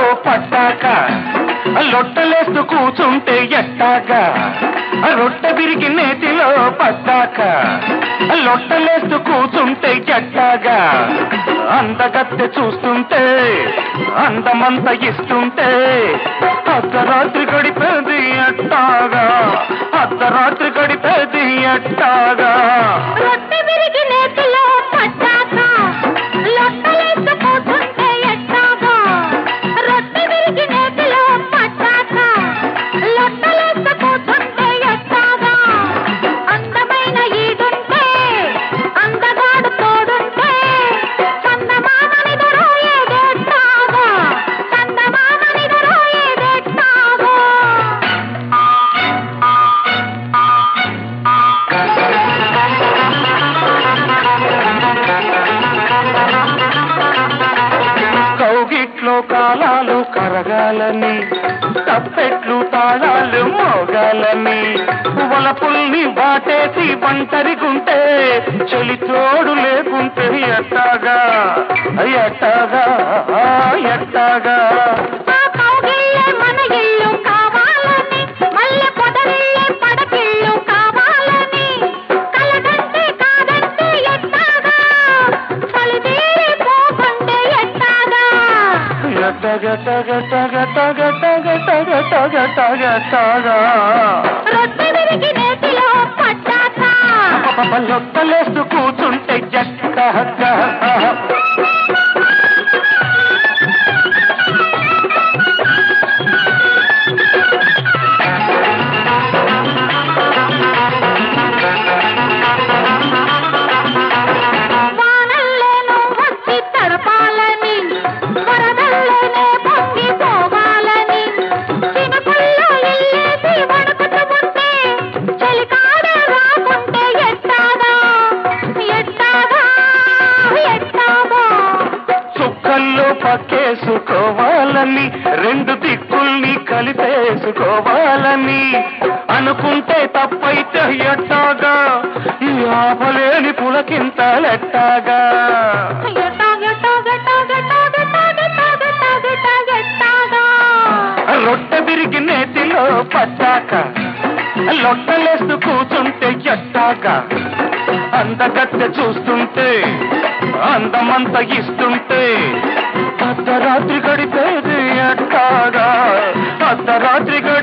పట్టాక లొట్టలేస్తూ కూచుంటే ఎట్టాగా రొట్టె విరిగి నేతిలో పట్టాక లొట్టలేస్తూ కూచుంటే ఎట్టాగా అందగత్తె చూస్తుంటే అందమంత ఇస్తుంటే అర్ధరాత్రి గడిపేది ఎట్టాగా అర్ధరాత్రి గడిపేది ఎట్టాగా రొట్టె విరిగి నేతిలో పట్టాక లొట్టలేస్తూ కూచుంటే ఎట్టాగా రొట్టె విరిగి నేతిలో పట్టాక లొట్టలేస్తూ కూచుంటే ఎట్టాగా అందమైన ఈదుంటే అందగాడు తోడుంటే చందమామనిదరో ఏదెట్టాగా చందమామనిదరో ఏదెట్టాగా కౌగిట్లో కాలాలు కరగాలని తప్పెట్లు తాళాలు మోగాలని వలపుల్ని వాటేసి ఒంటరిగుంటే చెలి తోడు లేకుంటే ఎట్టాగా ఎట్టాగా ఎట్టాగా ఆ కౌగిళ్ళే మన ఇల్లు కావాలని మల్లె పొదరిళ్ళే పడకిళ్ళు కావాలని కలగంటే కాదంటే ఎట్టాగా చలిదేరి పోకుంటే ఎట్టాగా రొట్టె విరిగి నేతిలో పట్టాక లొట్టలేస్తూ కూర్చుంటే ఎట్టాగా వానల్లోనూ వచ్చి తడపాలని వరదల్లోనే పొంగిపోవాలని చినుకుల్లో ఇల్లేసి వణుకుతుంటే చలికాడే రాకుంటే ఎట్టాగా ఎట్టాగా ఎట్టాగా చుక్కల్లో పక్కేసుకోవాలని రెండు దిక్కుల్ని కలిపేసుకోవాలని అనుకుంటే తప్పైతే ఎట్టాగా ఈ ఆపలేని పులకింతలెట్టాగా రొట్టె విరిగి నేతిలో పట్టాక లొట్టలేస్తూ కూచుంటే ఎట్టాగా అందగత్తె చూస్తుంటే అందమంత ఇస్తుంటే అర్ధరాత్రి గడిపేది ఎట్టాగా అర్ధరాత్రి